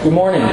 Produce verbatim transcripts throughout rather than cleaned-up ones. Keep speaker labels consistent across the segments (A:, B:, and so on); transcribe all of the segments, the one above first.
A: Good morning.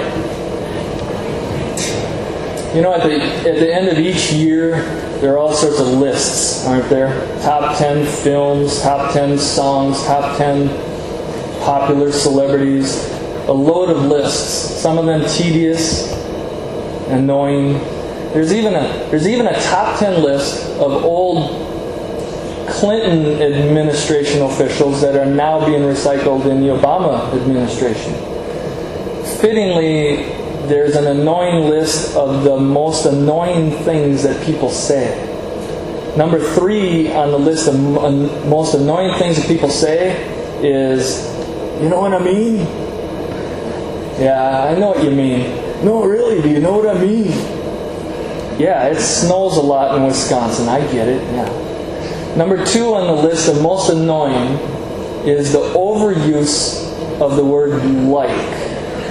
A: You know, at the at the end of each year, there are all sorts of lists, aren't there? Top ten films, top ten songs, top ten popular celebrities. A load of lists. Some of them tedious, annoying. There's even a there's even a top ten list of old Clinton administration officials that are now being recycled in the Obama administration. Fittingly, there's an annoying list of the most annoying things that people say. Number three on the list of most annoying things that people say is, you know what I mean? Yeah, I know what you mean. No, really, do you know what I mean? Yeah, it snows a lot in Wisconsin. I get it, yeah. Number two on the list of most annoying is the overuse of the word like.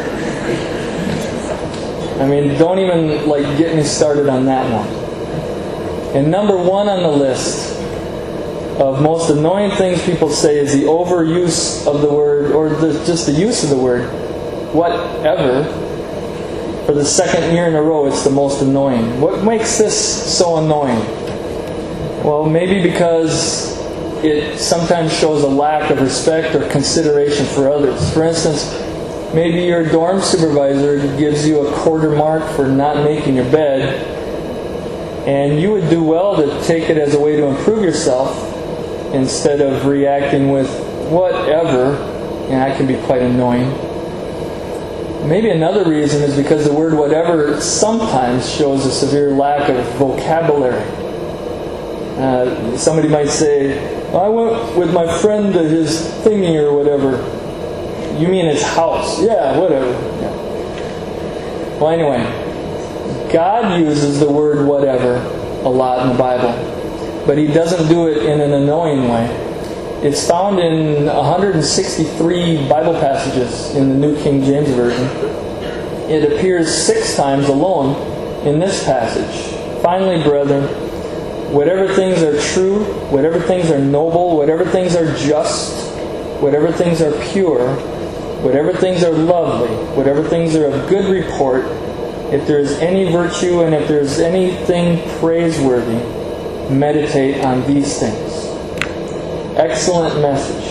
A: I mean, don't even like get me started on that one. And number one on the list of most annoying things people say is the overuse of the word, or the, just the use of the word, whatever. For the second year in a row, it's the most annoying. What makes this so annoying? Well, maybe because it sometimes shows a lack of respect or consideration for others. For instance, maybe your dorm supervisor gives you a quarter mark for not making your bed, and you would do well to take it as a way to improve yourself instead of reacting with whatever, and that can be quite annoying. Maybe another reason is because the word whatever sometimes shows a severe lack of vocabulary. Uh, somebody might say, I went with my friend to his thingy or whatever. You mean his house? Yeah, whatever. Yeah. Well, anyway, God uses the word whatever a lot in the Bible, but He doesn't do it in an annoying way. It's found in one hundred sixty-three Bible passages in the New King James Version. It appears six times alone in this passage. Finally, brethren, whatever things are true, whatever things are noble, whatever things are just, whatever things are pure, whatever things are lovely, whatever things are of good report, if there is any virtue and if there is anything praiseworthy, meditate on these things. Excellent message.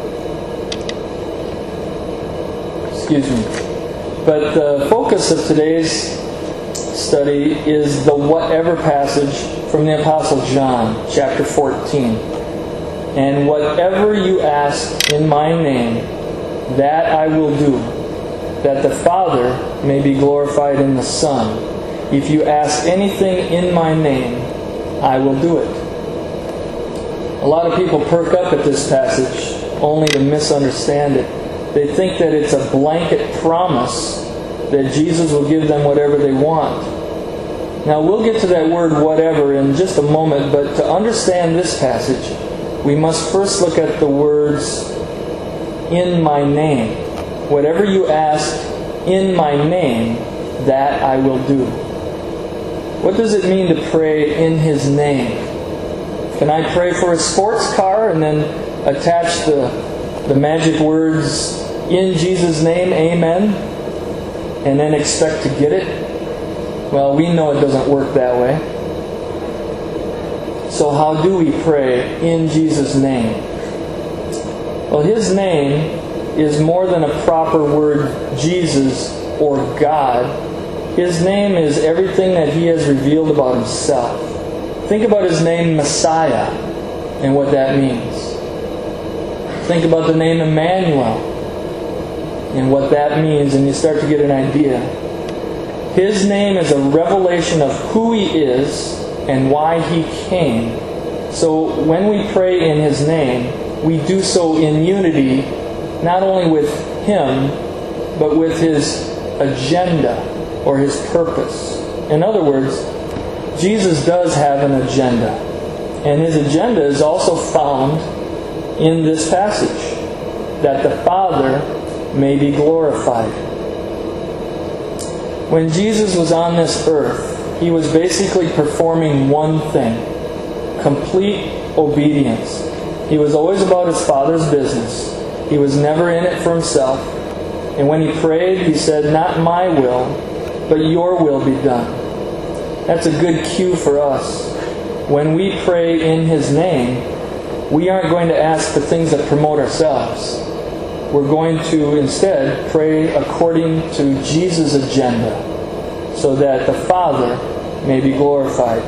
A: Excuse me. But the focus of today's study is the whatever passage from the Apostle John, chapter fourteen. And whatever you ask in my name, that I will do, that the Father may be glorified in the Son. If you ask anything in my name, I will do it. A lot of people perk up at this passage only to misunderstand it. They think that it's a blanket promise that Jesus will give them whatever they want. Now we'll get to that word whatever in just a moment, but to understand this passage, we must first look at the words in my name. Whatever you ask in my name, that I will do. What does it mean to pray in His name? Can I pray for a sports car and then attach the, the magic words in Jesus' name, amen, and then expect to get it? Well, we know it doesn't work that way. So how do we pray in Jesus' name? Well, His name is more than a proper word, Jesus or God. His name is everything that He has revealed about Himself. Think about His name, Messiah, and what that means. Think about the name Emmanuel and what that means, and you start to get an idea. His name is a revelation of who He is and why He came. So when we pray in His name, we do so in unity, not only with Him, but with His agenda or His purpose. In other words, Jesus does have an agenda. And His agenda is also found in this passage, that the Father may be glorified. When Jesus was on this earth, He was basically performing one thing: complete obedience. He was always about His Father's business. He was never in it for Himself. And when he prayed, he said, "Not my will, but your will be done." That's a good cue for us. When we pray in his name, we aren't going to ask for things that promote ourselves. We're going to instead pray according to Jesus' agenda, so that the Father may be glorified.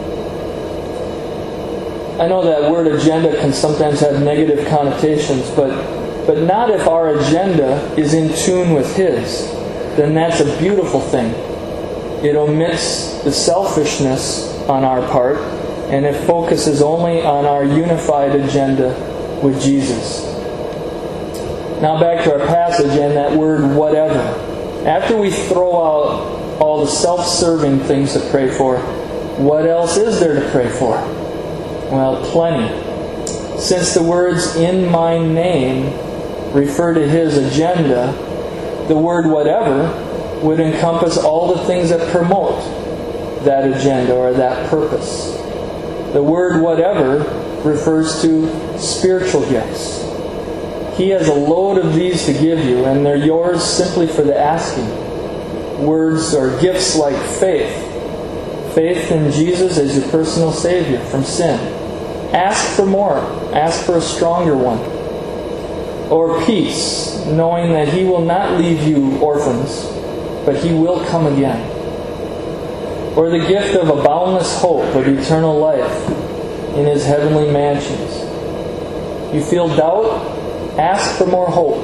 A: I know that word agenda can sometimes have negative connotations, but, but not if our agenda is in tune with his. Then that's a beautiful thing. It omits the selfishness on our part, and it focuses only on our unified agenda with Jesus. Now back to our passage and that word whatever. After we throw out all the self-serving things to pray for, what else is there to pray for? Well, plenty. Since the words "in my name" refer to his agenda, the word whatever would encompass all the things that promote that agenda or that purpose. The word whatever refers to spiritual gifts. He has a load of these to give you, and they're yours simply for the asking. Words or gifts like faith. Faith in Jesus as your personal Savior from sin. Ask for more. Ask for a stronger one. Or peace, knowing that he will not leave you orphans, but he will come again. Or the gift of a boundless hope of eternal life in his heavenly mansions. You feel doubt? Ask for more hope.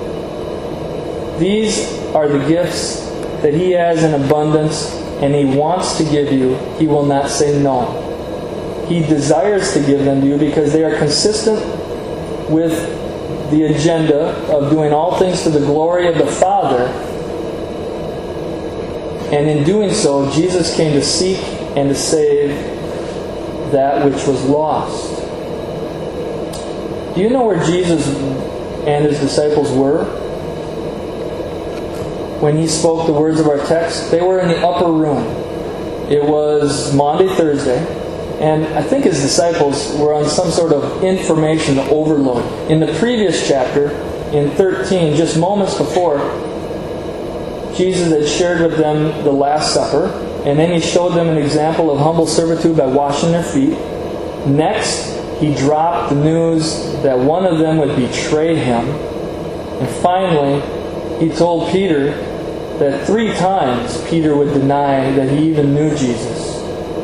A: These are the gifts that he has in abundance, and he wants to give you. He will not say no. He desires to give them to you because they are consistent with the agenda of doing all things to the glory of the Father. And in doing so, Jesus came to seek and to save that which was lost. Do you know where Jesus and his disciples were when he spoke the words of our text? They were in the upper room. It was Maundy, Thursday, and I think his disciples were on some sort of information overload. In the previous chapter, in thirteen, just moments before, Jesus had shared with them the Last Supper, and then he showed them an example of humble servitude by washing their feet. Next, he dropped the news that one of them would betray him. And finally, he told Peter that three times Peter would deny that he even knew Jesus.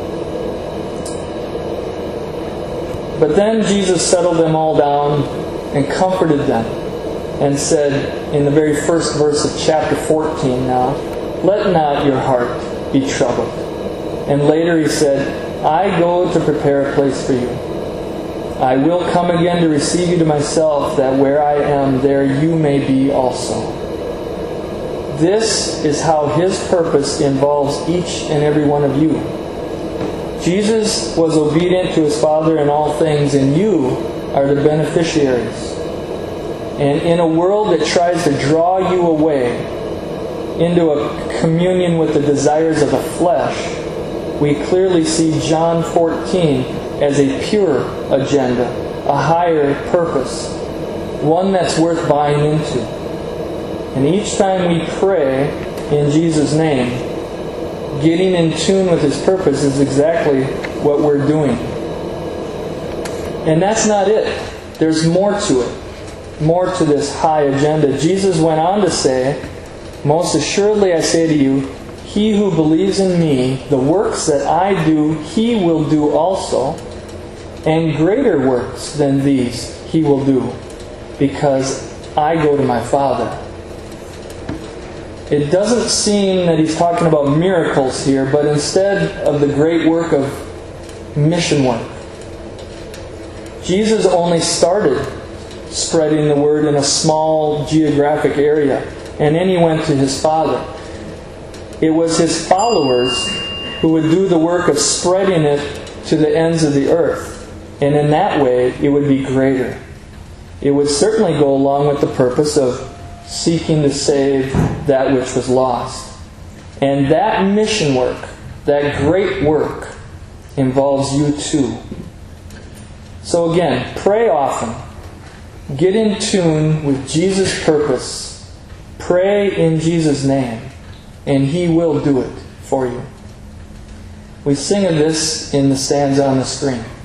A: But then Jesus settled them all down and comforted them and said in the very first verse of chapter fourteen now, "Let not your heart be troubled." And later he said, "I go to prepare a place for you. I will come again to receive you to myself, that where I am, there you may be also." This is how his purpose involves each and every one of you. Jesus was obedient to his Father in all things, and you are the beneficiaries. And in a world that tries to draw you away into a communion with the desires of the flesh, we clearly see John fourteen as a pure agenda, a higher purpose, one that's worth buying into. And each time we pray in Jesus' name, getting in tune with his purpose is exactly what we're doing. And that's not it. There's more to it. More to this high agenda. Jesus went on to say, "Most assuredly I say to you, he who believes in me, the works that I do, he will do also. And greater works than these he will do, because I go to my Father." It doesn't seem that he's talking about miracles here, but instead of the great work of mission work. Jesus only started spreading the word in a small geographic area, and then he went to his Father. It was his followers who would do the work of spreading it to the ends of the earth. And in that way, it would be greater. It would certainly go along with the purpose of seeking to save that which was lost. And that mission work, that great work, involves you too. So again, pray often. Get in tune with Jesus' purpose Pray in Jesus' name, and He will do it for you. We sing of this in the stanza on the screen.